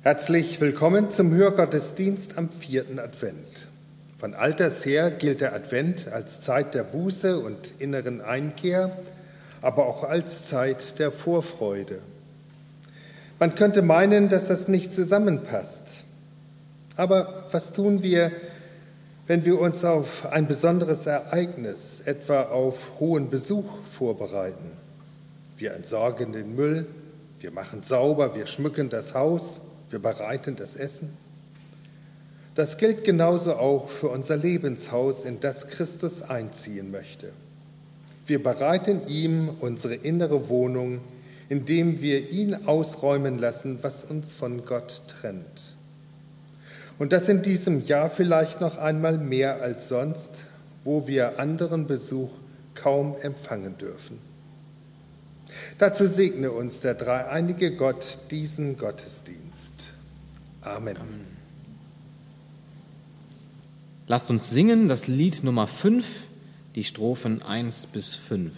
Herzlich willkommen zum Hörgottesdienst am 4. Advent. Von alters her gilt der Advent als Zeit der Buße und inneren Einkehr, aber auch als Zeit der Vorfreude. Man könnte meinen, dass das nicht zusammenpasst. Aber was tun wir, wenn wir uns auf ein besonderes Ereignis, etwa auf hohen Besuch, vorbereiten? Wir entsorgen den Müll, wir machen sauber, wir schmücken das Haus, wir bereiten das Essen. Das gilt genauso auch für unser Lebenshaus, in das Christus einziehen möchte. Wir bereiten ihm unsere innere Wohnung, indem wir ihn ausräumen lassen, was uns von Gott trennt. Und das in diesem Jahr vielleicht noch einmal mehr als sonst, wo wir anderen Besuch kaum empfangen dürfen. Dazu segne uns der dreieinige Gott diesen Gottesdienst. Amen. Lasst uns singen das Lied Nummer 5, die Strophen 1 bis 5.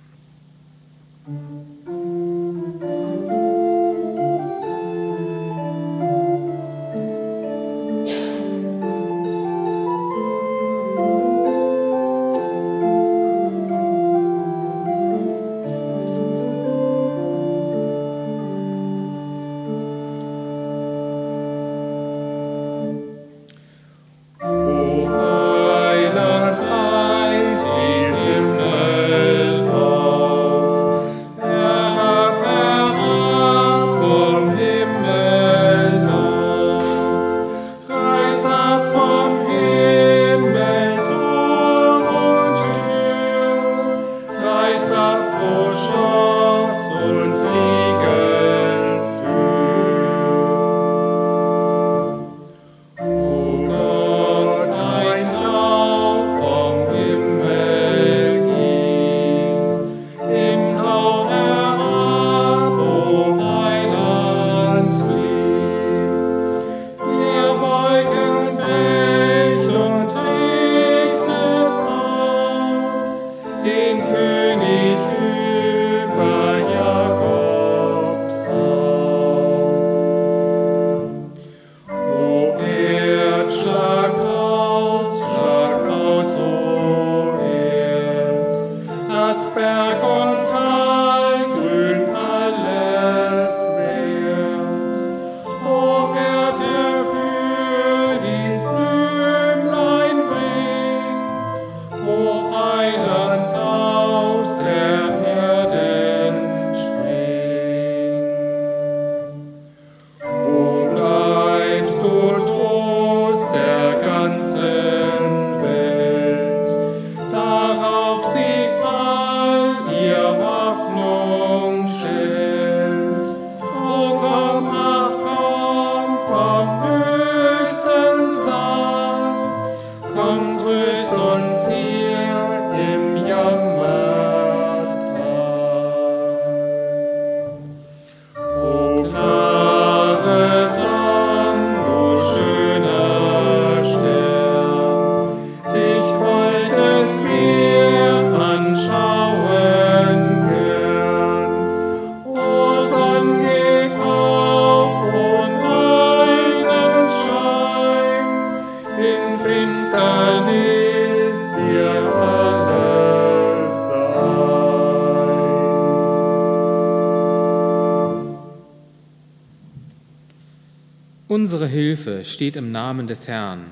Unsere Hilfe steht im Namen des Herrn,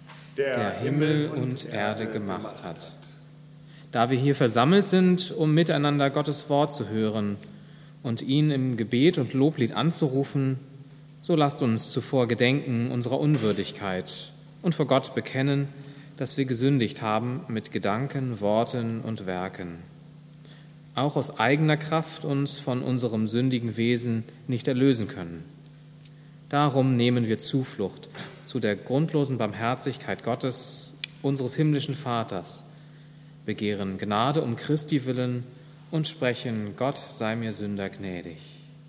der Himmel und Erde gemacht hat. Da wir hier versammelt sind, um miteinander Gottes Wort zu hören und ihn im Gebet und Loblied anzurufen, so lasst uns zuvor gedenken unserer Unwürdigkeit und vor Gott bekennen, dass wir gesündigt haben mit Gedanken, Worten und Werken. Auch aus eigener Kraft uns von unserem sündigen Wesen nicht erlösen können. Darum nehmen wir Zuflucht zu der grundlosen Barmherzigkeit Gottes, unseres himmlischen Vaters, begehren Gnade um Christi willen und sprechen, Gott sei mir Sünder gnädig.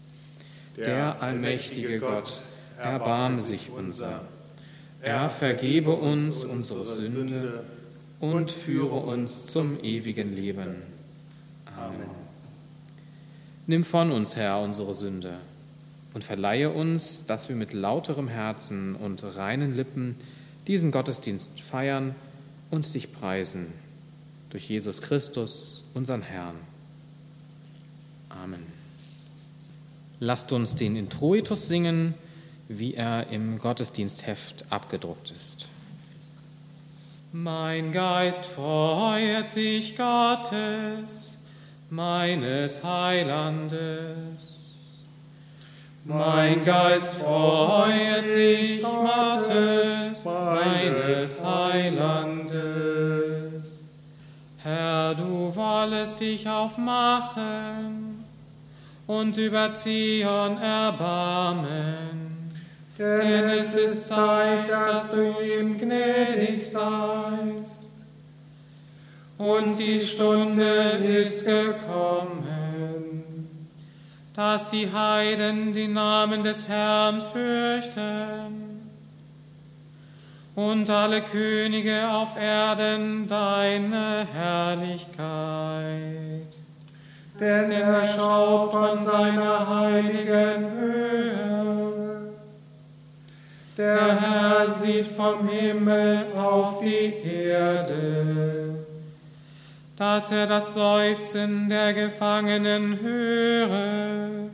Der allmächtige Gott, erbarme sich unser. Er vergebe uns unsere Sünde und führe uns zum ewigen Leben. Amen. Nimm von uns, Herr, unsere Sünde und verleihe uns, dass wir mit lauterem Herzen und reinen Lippen diesen Gottesdienst feiern und dich preisen. Durch Jesus Christus, unseren Herrn. Amen. Lasst uns den Introitus singen, wie er im Gottesdienstheft abgedruckt ist. Mein Geist freut sich Gottes, meines Heilandes. Mein Geist freut sich Gottes, meines Heilandes. Herr, du wollest dich aufmachen und über Zion erbarmen. Denn es ist Zeit, dass du ihm gnädig seist. Und die Stunde ist gekommen, dass die Heiden den Namen des Herrn fürchten und alle Könige auf Erden deine Herrlichkeit. Denn er schaut von seiner heiligen Höhe. Der Herr sieht vom Himmel auf die Erde, dass er das Seufzen der Gefangenen höre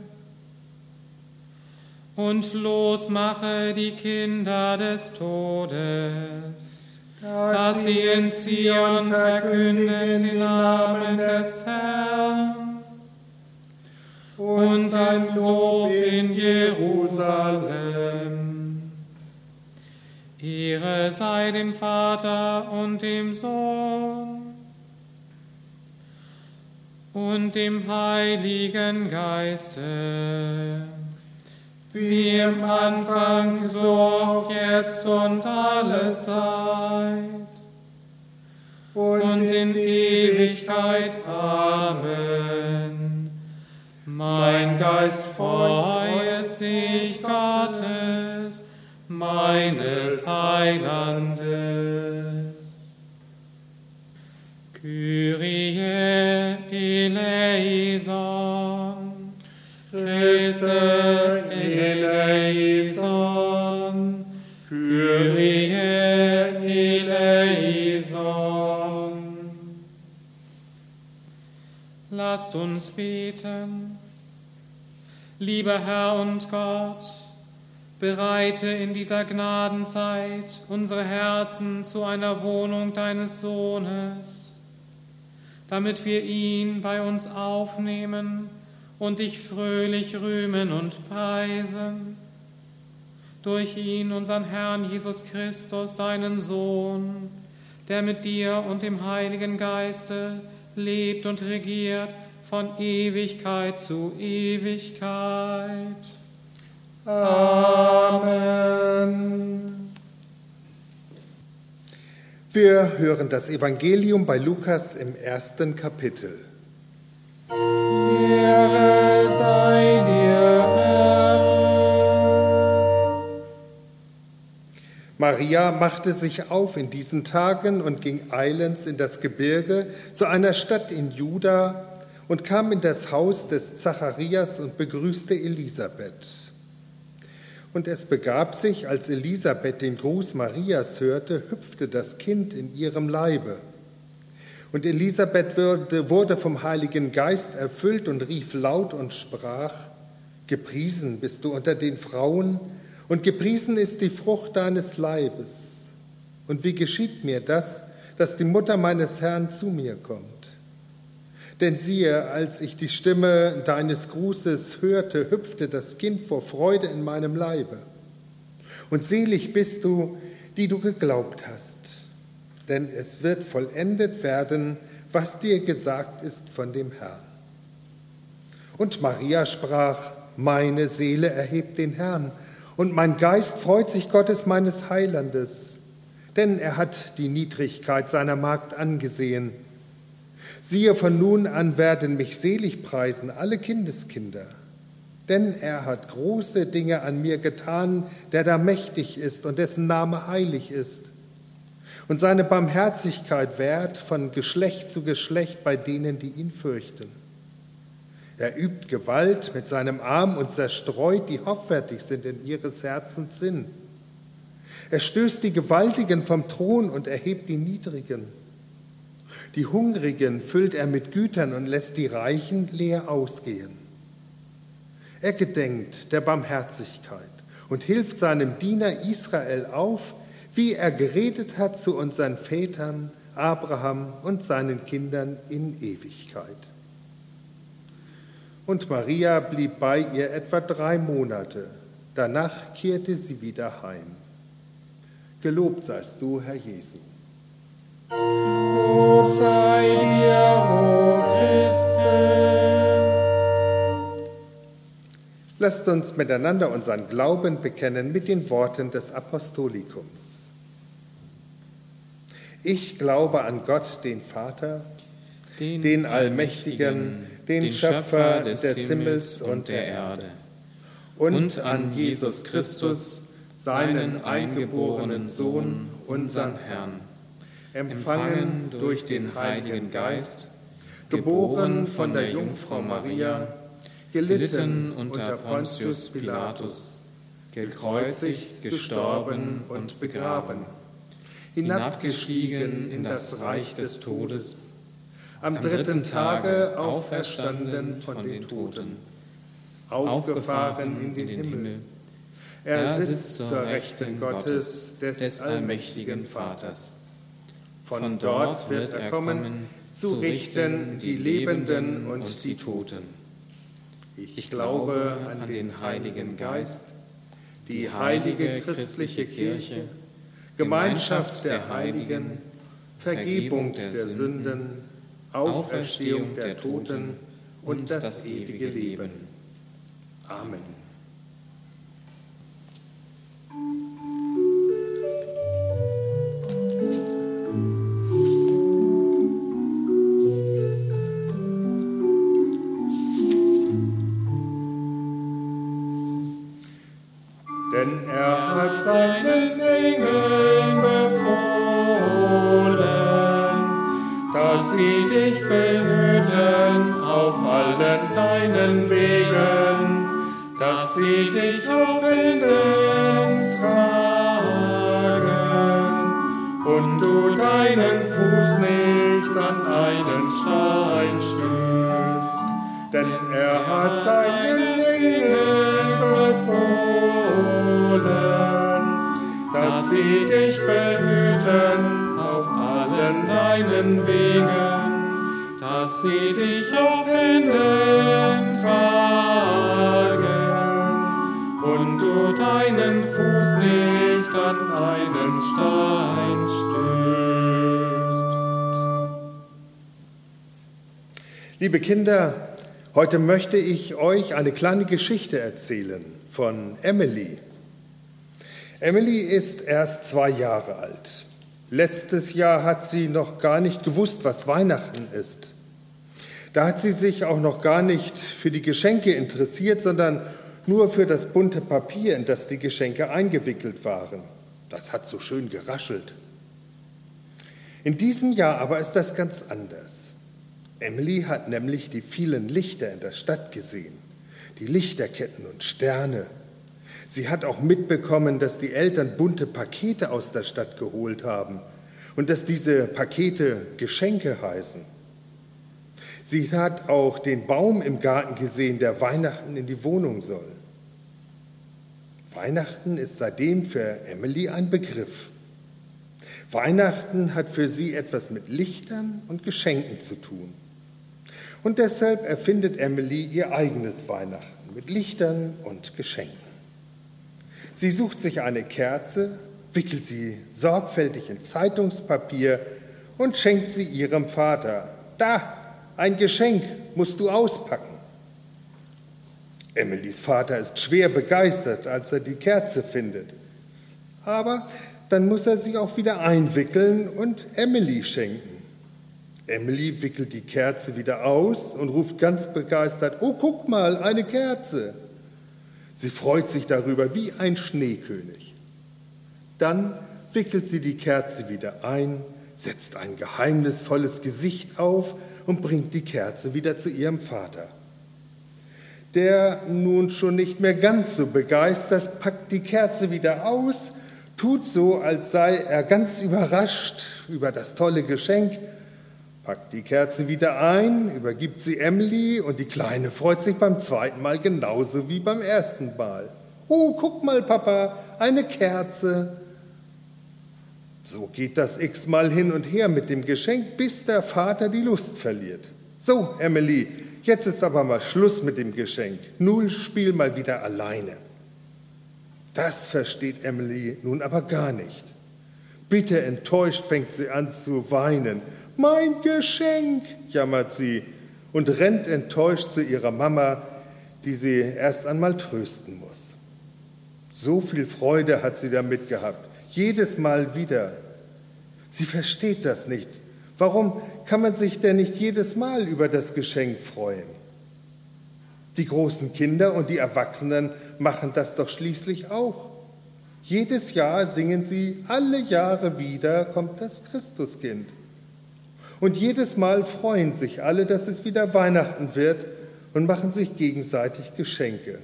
und losmache die Kinder des Todes, dass sie in Zion verkündigen den Namen des Herrn und sein Lob in Jerusalem. Ehre sei dem Vater und dem Sohn und dem Heiligen Geiste, wie im Anfang, so auch jetzt und alle Zeit und in Ewigkeit. Amen. Mein Geist freut sich Gottes, meines Heilandes. Kyrie eleison, Christe eleison, Kyrie eleison. Lasst uns beten. Lieber Herr und Gott, bereite in dieser Gnadenzeit unsere Herzen zu einer Wohnung deines Sohnes, damit wir ihn bei uns aufnehmen und dich fröhlich rühmen und preisen. Durch ihn, unseren Herrn Jesus Christus, deinen Sohn, der mit dir und dem Heiligen Geiste lebt und regiert von Ewigkeit zu Ewigkeit. Amen. Wir hören das Evangelium bei Lukas im 1. Kapitel. Ehre sei dir, Herr. Maria machte sich auf in diesen Tagen und ging eilends in das Gebirge zu einer Stadt in Juda und kam in das Haus des Zacharias und begrüßte Elisabeth. Und es begab sich, als Elisabeth den Gruß Marias hörte, hüpfte das Kind in ihrem Leibe. Und Elisabeth wurde vom Heiligen Geist erfüllt und rief laut und sprach: Gepriesen bist du unter den Frauen, und gepriesen ist die Frucht deines Leibes. Und wie geschieht mir das, dass die Mutter meines Herrn zu mir kommt? Denn siehe, als ich die Stimme deines Grußes hörte, hüpfte das Kind vor Freude in meinem Leibe. Und selig bist du, die du geglaubt hast, denn es wird vollendet werden, was dir gesagt ist von dem Herrn. Und Maria sprach: Meine Seele erhebt den Herrn, und mein Geist freut sich Gottes meines Heilandes, denn er hat die Niedrigkeit seiner Magd angesehen. Siehe, von nun an werden mich selig preisen alle Kindeskinder, denn er hat große Dinge an mir getan, der da mächtig ist und dessen Name heilig ist. Und seine Barmherzigkeit währt von Geschlecht zu Geschlecht bei denen, die ihn fürchten. Er übt Gewalt mit seinem Arm und zerstreut, die hoffärtig sind in ihres Herzens Sinn. Er stößt die Gewaltigen vom Thron und erhebt die Niedrigen. Die Hungrigen füllt er mit Gütern und lässt die Reichen leer ausgehen. Er gedenkt der Barmherzigkeit und hilft seinem Diener Israel auf, wie er geredet hat zu unseren Vätern, Abraham und seinen Kindern in Ewigkeit. Und Maria blieb bei ihr etwa 3 Monate. Danach kehrte sie wieder heim. Gelobt seist du, Herr Jesu. Lob sei dir, o Christe. Lasst uns miteinander unseren Glauben bekennen mit den Worten des Apostolikums. Ich glaube an Gott, den Vater, den Allmächtigen, den Schöpfer des Himmels und der Erde, und an Jesus Christus, seinen eingeborenen Sohn, unseren Herrn, empfangen durch den Heiligen Geist, geboren von der Jungfrau Maria, gelitten unter Pontius Pilatus, gekreuzigt, gestorben und begraben, hinabgestiegen in das Reich des Todes, am 3. Tage auferstanden von den Toten, aufgefahren in den Himmel. Er sitzt zur Rechten Gottes, des allmächtigen Vaters. Von dort wird er kommen, zu richten die Lebenden und die Toten. Ich glaube an den Heiligen Geist, die heilige christliche Kirche, Gemeinschaft der Heiligen, Vergebung der Sünden, Auferstehung der Toten und das ewige Leben. Amen. Denn er hat seinen Engeln befohlen, dass sie dich behüten auf allen deinen Wegen, dass sie dich auf Händen tragen und du deinen Fuß nicht an einen Stein stößt. Denn er hat seinen Engeln befohlen, dass sie dich behüten auf allen deinen Wegen, dass sie dich auf Händen tragen und du deinen Fuß nicht an einen Stein stößt. Liebe Kinder, heute möchte ich euch eine kleine Geschichte erzählen von Emily. Emily ist erst 2 Jahre alt. Letztes Jahr hat sie noch gar nicht gewusst, was Weihnachten ist. Da hat sie sich auch noch gar nicht für die Geschenke interessiert, sondern nur für das bunte Papier, in das die Geschenke eingewickelt waren. Das hat so schön geraschelt. In diesem Jahr aber ist das ganz anders. Emily hat nämlich die vielen Lichter in der Stadt gesehen, die Lichterketten und Sterne. Sie hat auch mitbekommen, dass die Eltern bunte Pakete aus der Stadt geholt haben und dass diese Pakete Geschenke heißen. Sie hat auch den Baum im Garten gesehen, der Weihnachten in die Wohnung soll. Weihnachten ist seitdem für Emily ein Begriff. Weihnachten hat für sie etwas mit Lichtern und Geschenken zu tun. Und deshalb erfindet Emily ihr eigenes Weihnachten mit Lichtern und Geschenken. Sie sucht sich eine Kerze, wickelt sie sorgfältig in Zeitungspapier und schenkt sie ihrem Vater. Da, ein Geschenk, musst du auspacken. Emilys Vater ist schwer begeistert, als er die Kerze findet. Aber dann muss er sie auch wieder einwickeln und Emily schenken. Emily wickelt die Kerze wieder aus und ruft ganz begeistert: Oh, guck mal, eine Kerze! Sie freut sich darüber wie ein Schneekönig. Dann wickelt sie die Kerze wieder ein, setzt ein geheimnisvolles Gesicht auf und bringt die Kerze wieder zu ihrem Vater. Der, nun schon nicht mehr ganz so begeistert, packt die Kerze wieder aus, tut so, als sei er ganz überrascht über das tolle Geschenk, packt die Kerze wieder ein, übergibt sie Emily und die Kleine freut sich beim zweiten Mal genauso wie beim ersten Mal. »Oh, guck mal, Papa, eine Kerze!« So geht das x-mal hin und her mit dem Geschenk, bis der Vater die Lust verliert. »So, Emily, jetzt ist aber mal Schluss mit dem Geschenk. Nun spiel mal wieder alleine.« Das versteht Emily nun aber gar nicht. Bitter enttäuscht fängt sie an zu weinen. »Mein Geschenk«, jammert sie und rennt enttäuscht zu ihrer Mama, die sie erst einmal trösten muss. So viel Freude hat sie damit gehabt, jedes Mal wieder. Sie versteht das nicht. Warum kann man sich denn nicht jedes Mal über das Geschenk freuen? Die großen Kinder und die Erwachsenen machen das doch schließlich auch. Jedes Jahr singen sie, alle Jahre wieder kommt das Christuskind. Und jedes Mal freuen sich alle, dass es wieder Weihnachten wird und machen sich gegenseitig Geschenke.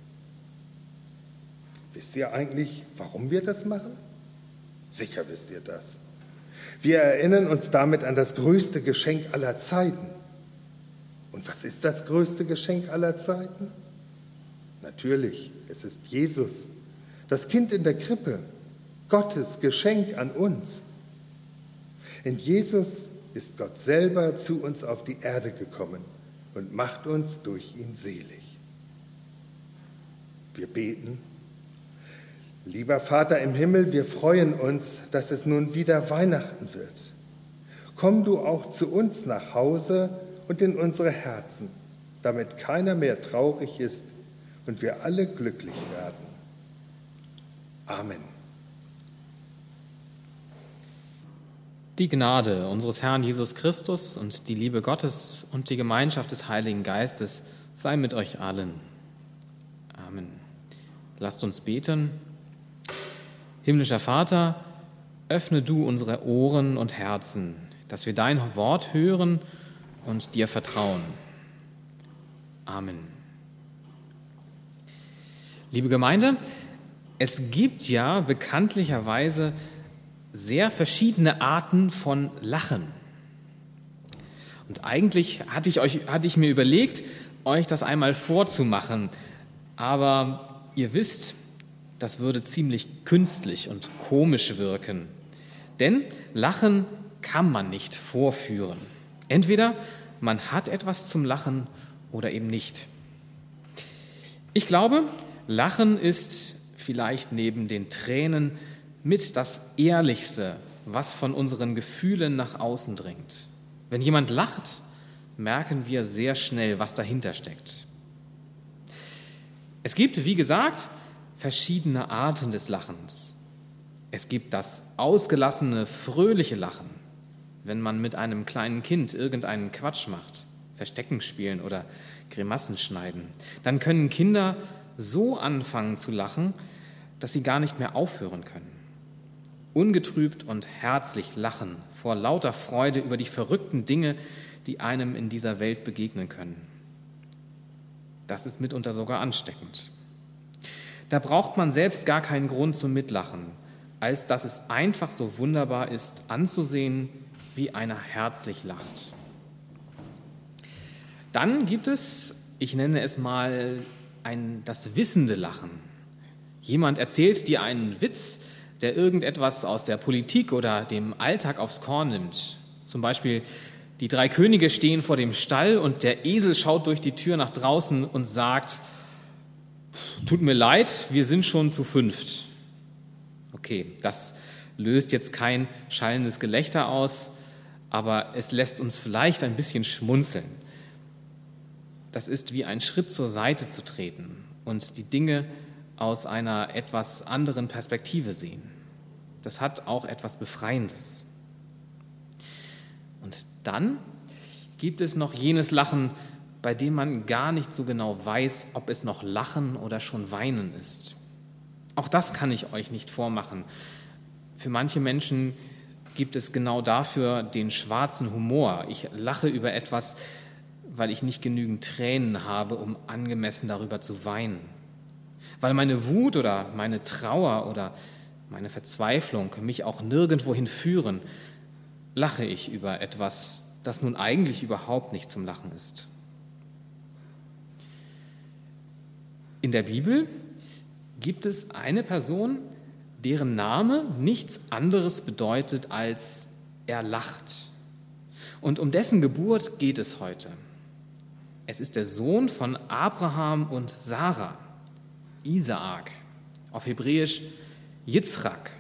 Wisst ihr eigentlich, warum wir das machen? Sicher wisst ihr das. Wir erinnern uns damit an das größte Geschenk aller Zeiten. Und was ist das größte Geschenk aller Zeiten? Natürlich, es ist Jesus, das Kind in der Krippe, Gottes Geschenk an uns. In Jesus ist Gott selber zu uns auf die Erde gekommen und macht uns durch ihn selig. Wir beten. Lieber Vater im Himmel, wir freuen uns, dass es nun wieder Weihnachten wird. Komm du auch zu uns nach Hause und in unsere Herzen, damit keiner mehr traurig ist und wir alle glücklich werden. Amen. Die Gnade unseres Herrn Jesus Christus und die Liebe Gottes und die Gemeinschaft des Heiligen Geistes sei mit euch allen. Amen. Lasst uns beten. Himmlischer Vater, öffne du unsere Ohren und Herzen, dass wir dein Wort hören und dir vertrauen. Amen. Liebe Gemeinde, es gibt ja bekanntlicherweise sehr verschiedene Arten von Lachen. Und eigentlich hatte ich mir überlegt, euch das einmal vorzumachen, aber ihr wisst, das würde ziemlich künstlich und komisch wirken. Denn Lachen kann man nicht vorführen. Entweder man hat etwas zum Lachen oder eben nicht. Ich glaube, Lachen ist vielleicht neben den Tränen mit das Ehrlichste, was von unseren Gefühlen nach außen dringt. Wenn jemand lacht, merken wir sehr schnell, was dahinter steckt. Es gibt, wie gesagt, verschiedene Arten des Lachens. Es gibt das ausgelassene, fröhliche Lachen, wenn man mit einem kleinen Kind irgendeinen Quatsch macht, Verstecken spielen oder Grimassen schneiden. Dann können Kinder so anfangen zu lachen, dass sie gar nicht mehr aufhören können. Ungetrübt und herzlich lachen vor lauter Freude über die verrückten Dinge, die einem in dieser Welt begegnen können. Das ist mitunter sogar ansteckend. Da braucht man selbst gar keinen Grund zum Mitlachen, als dass es einfach so wunderbar ist, anzusehen, wie einer herzlich lacht. Dann gibt es, ich nenne es mal, das wissende Lachen. Jemand erzählt dir einen Witz, der irgendetwas aus der Politik oder dem Alltag aufs Korn nimmt. Zum Beispiel, die 3 Könige stehen vor dem Stall und der Esel schaut durch die Tür nach draußen und sagt: Tut mir leid, wir sind schon zu 5. Okay, das löst jetzt kein schallendes Gelächter aus, aber es lässt uns vielleicht ein bisschen schmunzeln. Das ist wie ein Schritt zur Seite zu treten und die Dinge aus einer etwas anderen Perspektive sehen. Das hat auch etwas Befreiendes. Und dann gibt es noch jenes Lachen, bei dem man gar nicht so genau weiß, ob es noch Lachen oder schon Weinen ist. Auch das kann ich euch nicht vormachen. Für manche Menschen gibt es genau dafür den schwarzen Humor. Ich lache über etwas, weil ich nicht genügend Tränen habe, um angemessen darüber zu weinen. Weil meine Wut oder meine Trauer oder meine Verzweiflung mich auch nirgendwohin führen, lache ich über etwas, das nun eigentlich überhaupt nicht zum Lachen ist. In der Bibel gibt es eine Person, deren Name nichts anderes bedeutet als er lacht. Und um dessen Geburt geht es heute. Es ist der Sohn von Abraham und Sarah, Isaak, auf Hebräisch Yitzchak.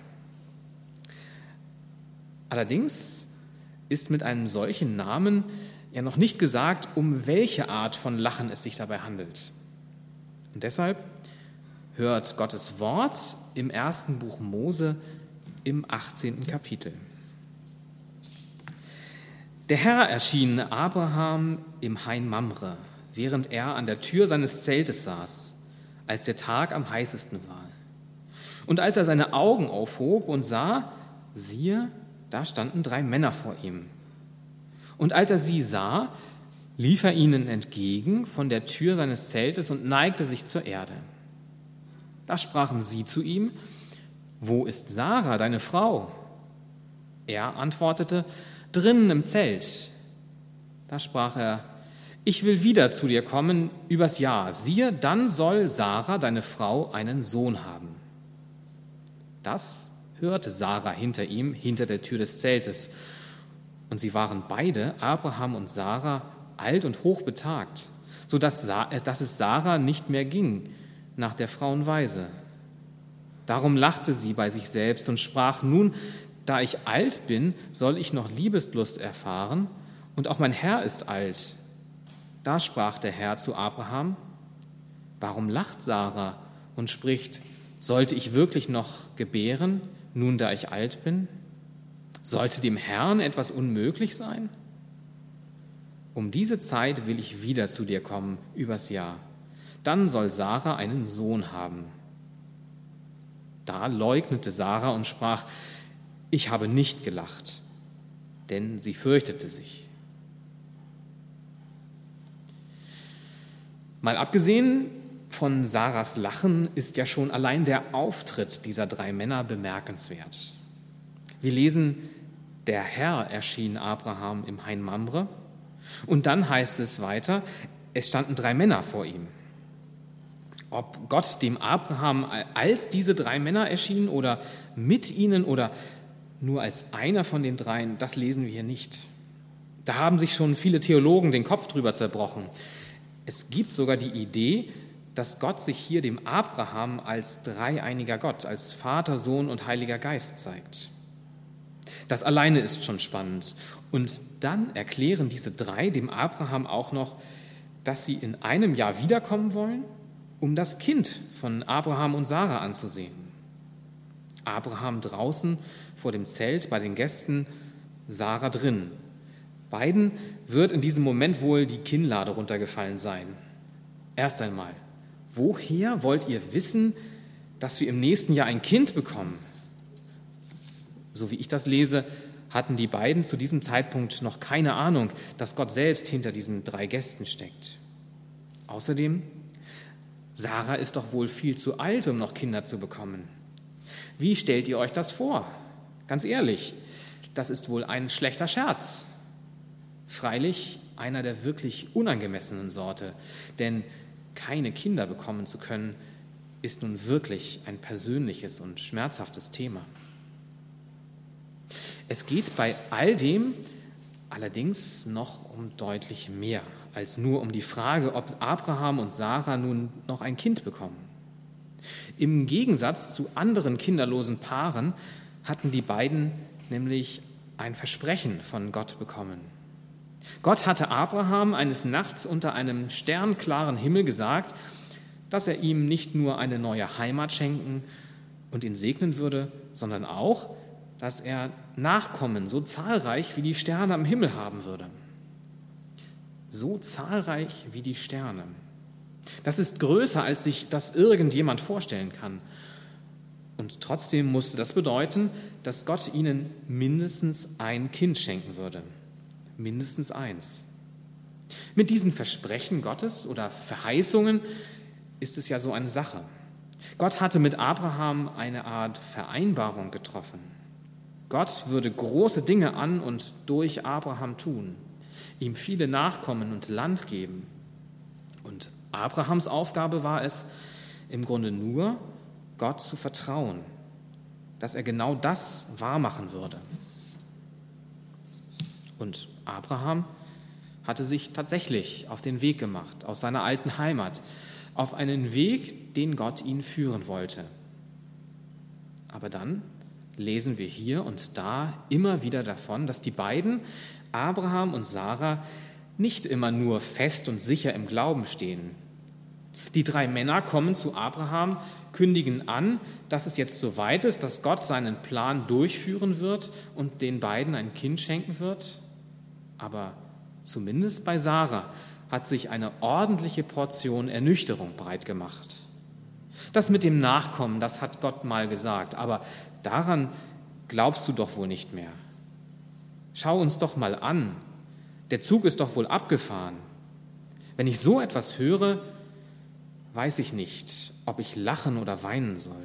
Allerdings ist mit einem solchen Namen ja noch nicht gesagt, um welche Art von Lachen es sich dabei handelt. Und deshalb hört Gottes Wort im 1. Buch Mose im 18. Kapitel. Der Herr erschien Abraham im Hain Mamre, während er an der Tür seines Zeltes saß, als der Tag am heißesten war. Und als er seine Augen aufhob und sah, siehe, da standen 3 Männer vor ihm. Und als er sie sah, lief er ihnen entgegen von der Tür seines Zeltes und neigte sich zur Erde. Da sprachen sie zu ihm: Wo ist Sarah, deine Frau? Er antwortete: Drinnen im Zelt. Da sprach er: Ich will wieder zu dir kommen übers Jahr. Siehe, dann soll Sarah, deine Frau, einen Sohn haben. Das hörte Sarah hinter ihm, hinter der Tür des Zeltes. Und sie waren beide, Abraham und Sarah, alt und hochbetagt, so dass es Sarah nicht mehr ging nach der Frauenweise. Darum lachte sie bei sich selbst und sprach: Nun, da ich alt bin, soll ich noch Liebeslust erfahren, und auch mein Herr ist alt. Da sprach der Herr zu Abraham: Warum lacht Sarah und spricht: Sollte ich wirklich noch gebären, nun da ich alt bin? Sollte dem Herrn etwas unmöglich sein? Um diese Zeit will ich wieder zu dir kommen, übers Jahr. Dann soll Sarah einen Sohn haben. Da leugnete Sarah und sprach: Ich habe nicht gelacht, denn sie fürchtete sich. Mal abgesehen von Sarahs Lachen ist ja schon allein der Auftritt dieser 3 Männer bemerkenswert. Wir lesen: Der Herr erschien Abraham im Hain Mamre. Und dann heißt es weiter, es standen 3 Männer vor ihm. Ob Gott dem Abraham als diese 3 Männer erschien oder mit ihnen oder nur als einer von den 3, das lesen wir hier nicht. Da haben sich schon viele Theologen den Kopf drüber zerbrochen. Es gibt sogar die Idee, dass Gott sich hier dem Abraham als dreieiniger Gott, als Vater, Sohn und Heiliger Geist zeigt. Das alleine ist schon spannend. Und dann erklären diese 3 dem Abraham auch noch, dass sie in einem Jahr wiederkommen wollen, um das Kind von Abraham und Sarah anzusehen. Abraham draußen vor dem Zelt bei den Gästen, Sarah drin. Beiden wird in diesem Moment wohl die Kinnlade runtergefallen sein. Erst einmal, woher wollt ihr wissen, dass wir im nächsten Jahr ein Kind bekommen? So wie ich das lese, hatten die beiden zu diesem Zeitpunkt noch keine Ahnung, dass Gott selbst hinter diesen 3 Gästen steckt. Außerdem, Sarah ist doch wohl viel zu alt, um noch Kinder zu bekommen. Wie stellt ihr euch das vor? Ganz ehrlich, das ist wohl ein schlechter Scherz. Freilich einer der wirklich unangemessenen Sorte, denn keine Kinder bekommen zu können, ist nun wirklich ein persönliches und schmerzhaftes Thema. Es geht bei all dem allerdings noch um deutlich mehr als nur um die Frage, ob Abraham und Sarah nun noch ein Kind bekommen. Im Gegensatz zu anderen kinderlosen Paaren hatten die beiden nämlich ein Versprechen von Gott bekommen. Gott hatte Abraham eines Nachts unter einem sternklaren Himmel gesagt, dass er ihm nicht nur eine neue Heimat schenken und ihn segnen würde, sondern auch, dass er Nachkommen so zahlreich wie die Sterne am Himmel haben würde. So zahlreich wie die Sterne. Das ist größer, als sich das irgendjemand vorstellen kann. Und trotzdem musste das bedeuten, dass Gott ihnen mindestens ein Kind schenken würde. Mindestens eins. Mit diesen Versprechen Gottes oder Verheißungen ist es ja so eine Sache. Gott hatte mit Abraham eine Art Vereinbarung getroffen. Gott würde große Dinge an und durch Abraham tun, ihm viele Nachkommen und Land geben. Und Abrahams Aufgabe war es, im Grunde nur, Gott zu vertrauen, dass er genau das wahrmachen würde. Und Abraham hatte sich tatsächlich auf den Weg gemacht, aus seiner alten Heimat, auf einen Weg, den Gott ihn führen wollte. Aber dann lesen wir hier und da immer wieder davon, dass die beiden, Abraham und Sarah, nicht immer nur fest und sicher im Glauben stehen. Die 3 Männer kommen zu Abraham, kündigen an, dass es jetzt soweit ist, dass Gott seinen Plan durchführen wird und den beiden ein Kind schenken wird. Aber zumindest bei Sarah hat sich eine ordentliche Portion Ernüchterung breit gemacht. Das mit dem Nachkommen, das hat Gott mal gesagt, aber daran glaubst du doch wohl nicht mehr. Schau uns doch mal an, der Zug ist doch wohl abgefahren. Wenn ich so etwas höre, weiß ich nicht, ob ich lachen oder weinen soll.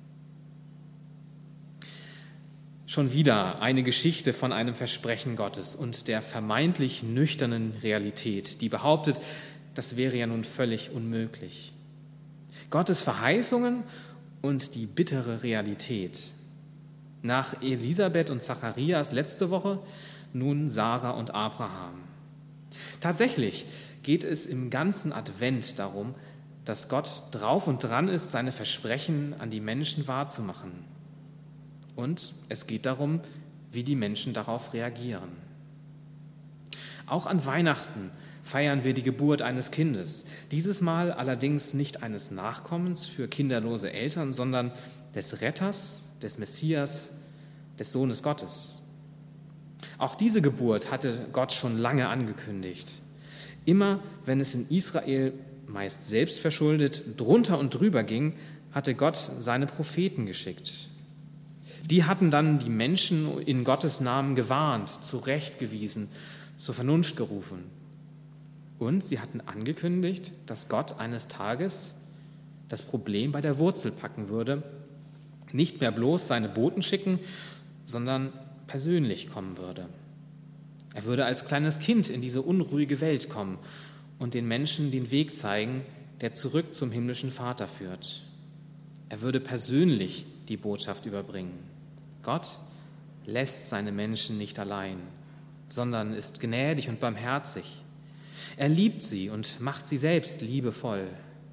Schon wieder eine Geschichte von einem Versprechen Gottes und der vermeintlich nüchternen Realität, die behauptet, das wäre ja nun völlig unmöglich. Gottes Verheißungen und die bittere Realität. Nach Elisabeth und Zacharias letzte Woche, nun Sarah und Abraham. Tatsächlich geht es im ganzen Advent darum, dass Gott drauf und dran ist, seine Versprechen an die Menschen wahrzumachen. Und es geht darum, wie die Menschen darauf reagieren. Auch an Weihnachten feiern wir die Geburt eines Kindes. Dieses Mal allerdings nicht eines Nachkommens für kinderlose Eltern, sondern des Retters, des Messias, des Sohnes Gottes. Auch diese Geburt hatte Gott schon lange angekündigt. Immer wenn es in Israel, meist selbstverschuldet, drunter und drüber ging, hatte Gott seine Propheten geschickt. Die hatten dann die Menschen in Gottes Namen gewarnt, zurechtgewiesen, zur Vernunft gerufen. Und sie hatten angekündigt, dass Gott eines Tages das Problem bei der Wurzel packen würde, nicht mehr bloß seine Boten schicken, sondern persönlich kommen würde. Er würde als kleines Kind in diese unruhige Welt kommen und den Menschen den Weg zeigen, der zurück zum himmlischen Vater führt. Er würde persönlich die Botschaft überbringen. Gott lässt seine Menschen nicht allein, sondern ist gnädig und barmherzig. Er liebt sie und macht sie selbst liebevoll.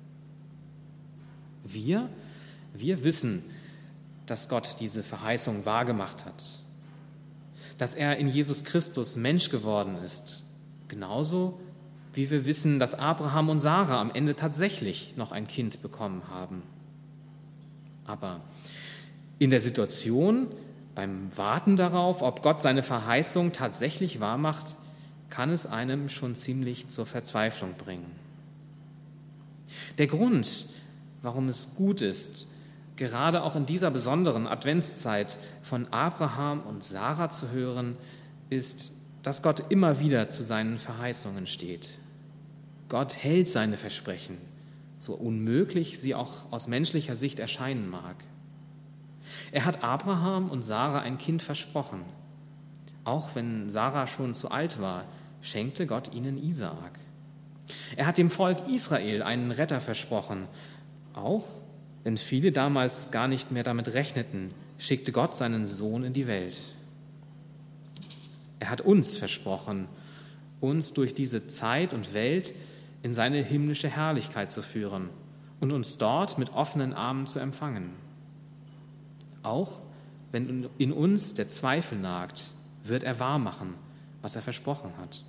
Wir wissen, dass Gott diese Verheißung wahrgemacht hat, dass er in Jesus Christus Mensch geworden ist, genauso wie wir wissen, dass Abraham und Sarah am Ende tatsächlich noch ein Kind bekommen haben. Aber in der Situation, beim Warten darauf, ob Gott seine Verheißung tatsächlich wahrmacht, kann es einem schon ziemlich zur Verzweiflung bringen. Der Grund, warum es gut ist, gerade auch in dieser besonderen Adventszeit von Abraham und Sarah zu hören, ist, dass Gott immer wieder zu seinen Verheißungen steht. Gott hält seine Versprechen, so unmöglich sie auch aus menschlicher Sicht erscheinen mag. Er hat Abraham und Sarah ein Kind versprochen. Auch wenn Sarah schon zu alt war, schenkte Gott ihnen Isaak. Er hat dem Volk Israel einen Retter versprochen. Auch wenn viele damals gar nicht mehr damit rechneten, schickte Gott seinen Sohn in die Welt. Er hat uns versprochen, uns durch diese Zeit und Welt in seine himmlische Herrlichkeit zu führen und uns dort mit offenen Armen zu empfangen. Auch wenn in uns der Zweifel nagt, wird er wahrmachen, was er versprochen hat.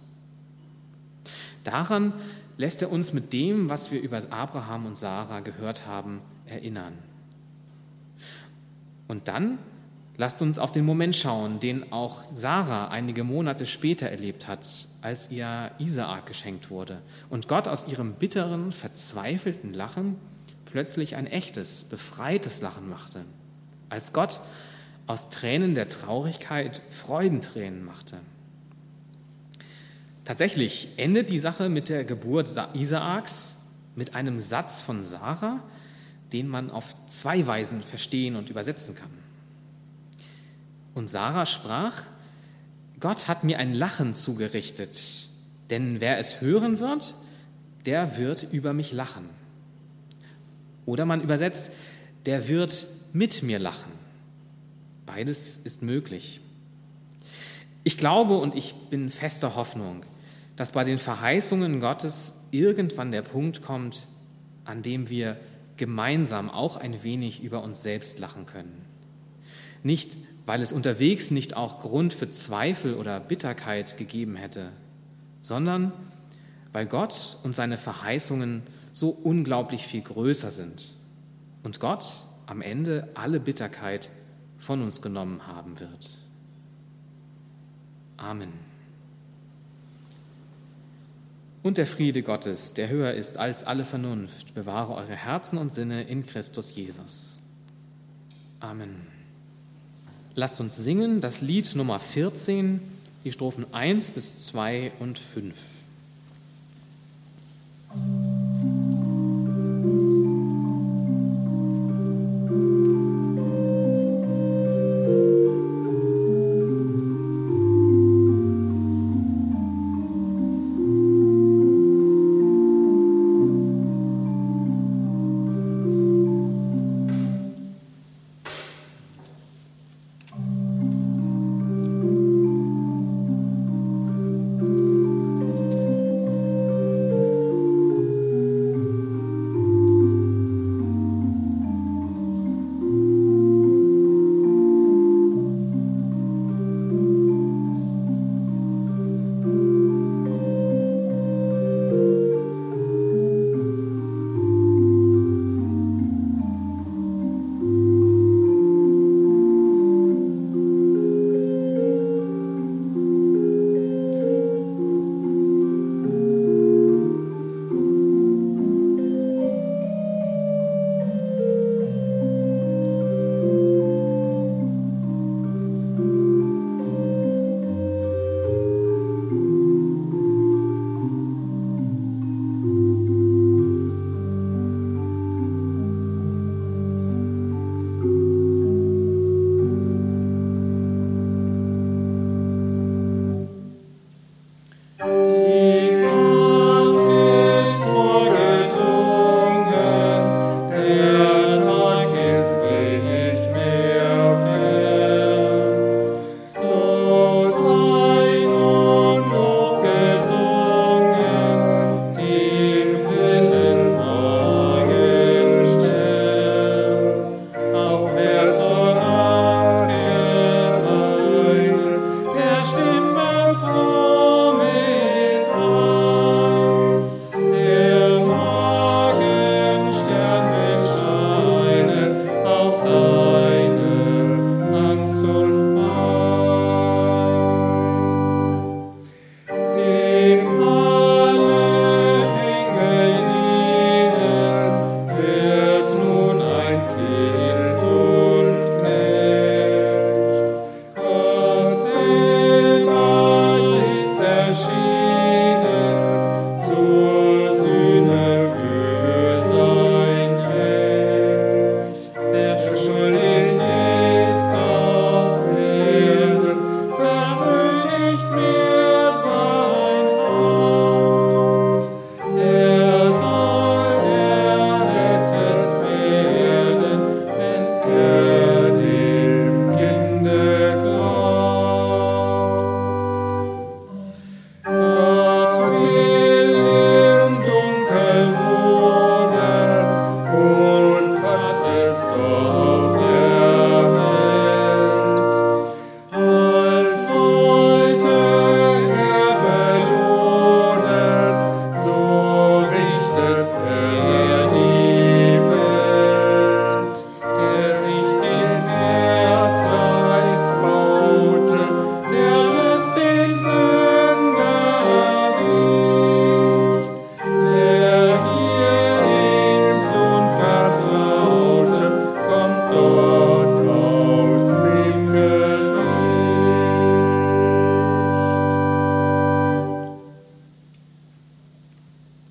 Daran lässt er uns mit dem, was wir über Abraham und Sarah gehört haben, erinnern. Und dann lasst uns auf den Moment schauen, den auch Sarah einige Monate später erlebt hat, als ihr Isaak geschenkt wurde und Gott aus ihrem bitteren, verzweifelten Lachen plötzlich ein echtes, befreites Lachen machte, als Gott aus Tränen der Traurigkeit Freudentränen machte. Tatsächlich endet die Sache mit der Geburt Isaaks mit einem Satz von Sarah, den man auf 2 Weisen verstehen und übersetzen kann. Und Sarah sprach: Gott hat mir ein Lachen zugerichtet, denn wer es hören wird, der wird über mich lachen. Oder man übersetzt: der wird mit mir lachen. Beides ist möglich. Ich glaube und ich bin fester Hoffnung, dass bei den Verheißungen Gottes irgendwann der Punkt kommt, an dem wir gemeinsam auch ein wenig über uns selbst lachen können. Nicht, weil es unterwegs nicht auch Grund für Zweifel oder Bitterkeit gegeben hätte, sondern weil Gott und seine Verheißungen so unglaublich viel größer sind und Gott am Ende alle Bitterkeit von uns genommen haben wird. Amen. Und der Friede Gottes, der höher ist als alle Vernunft, bewahre eure Herzen und Sinne in Christus Jesus. Amen. Lasst uns singen das Lied Nummer 14, die Strophen 1 bis 2 und 5.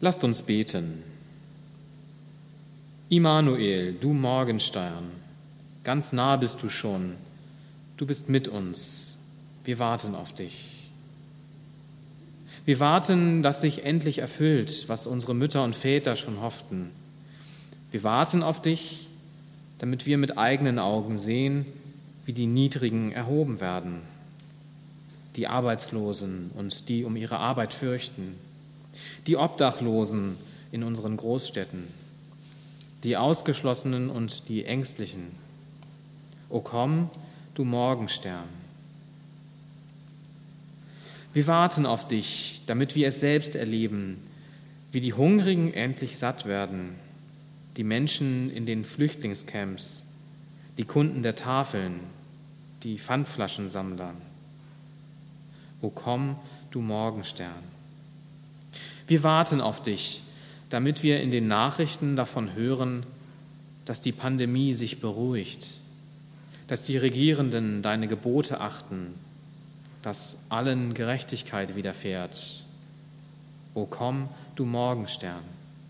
Lasst uns beten. Immanuel, du Morgenstern, ganz nah bist du schon. Du bist mit uns. Wir warten auf dich. Wir warten, dass sich endlich erfüllt, was unsere Mütter und Väter schon hofften. Wir warten auf dich, damit wir mit eigenen Augen sehen, wie die Niedrigen erhoben werden, die Arbeitslosen und die um ihre Arbeit fürchten, die Obdachlosen in unseren Großstädten, die Ausgeschlossenen und die Ängstlichen. O komm, du Morgenstern. Wir warten auf dich, damit wir es selbst erleben, wie die Hungrigen endlich satt werden, die Menschen in den Flüchtlingscamps, die Kunden der Tafeln, die Pfandflaschensammler. O komm, du Morgenstern. Wir warten auf dich, damit wir in den Nachrichten davon hören, dass die Pandemie sich beruhigt, dass die Regierenden deine Gebote achten, dass allen Gerechtigkeit widerfährt. O komm, du Morgenstern.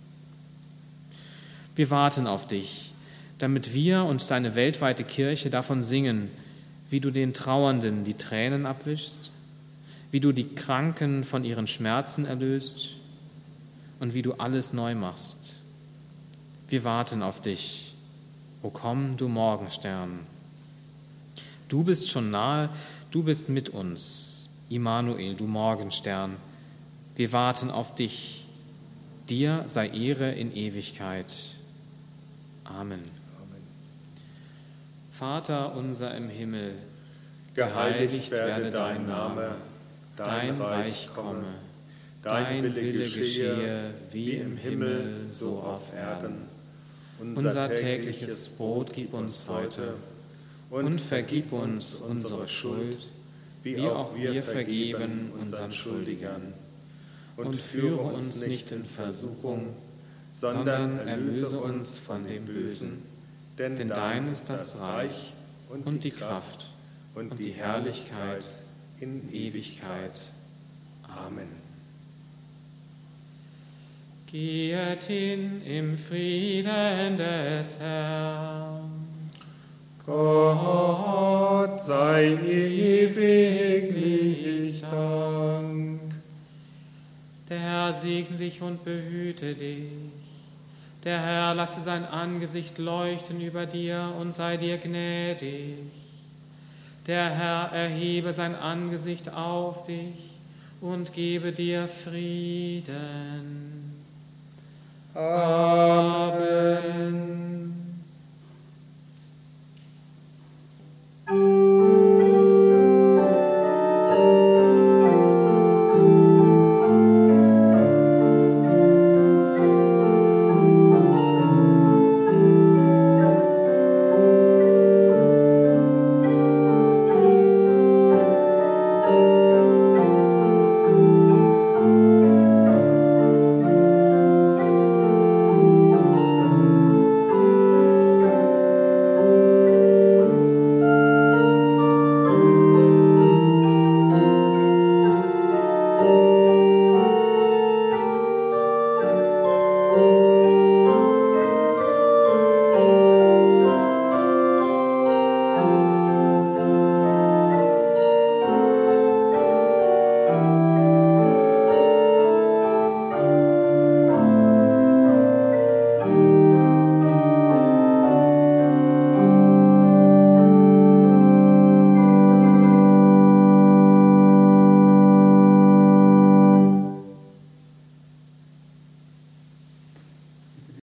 Wir warten auf dich, damit wir und deine weltweite Kirche davon singen, wie du den Trauernden die Tränen abwischst, wie du die Kranken von ihren Schmerzen erlöst und wie du alles neu machst. Wir warten auf dich. O komm, du Morgenstern. Du bist schon nahe, du bist mit uns. Immanuel, du Morgenstern. Wir warten auf dich. Dir sei Ehre in Ewigkeit. Amen. Vater unser im Himmel, geheiligt werde dein Name, dein Reich komme, dein Wille geschehe, wie im Himmel, so auf Erden. Unser tägliches Brot gib uns heute und vergib uns unsere Schuld, wie auch wir vergeben unseren Schuldigern. Und führe uns nicht in Versuchung, sondern erlöse uns von dem Bösen. Denn dein ist das Reich und die Kraft und die Herrlichkeit in Ewigkeit. Amen. Geht hin im Frieden des Herrn. Gott sei ewiglich Dank. Der Herr segne dich und behüte dich. Der Herr lasse sein Angesicht leuchten über dir und sei dir gnädig. Der Herr erhebe sein Angesicht auf dich und gebe dir Frieden. Amen.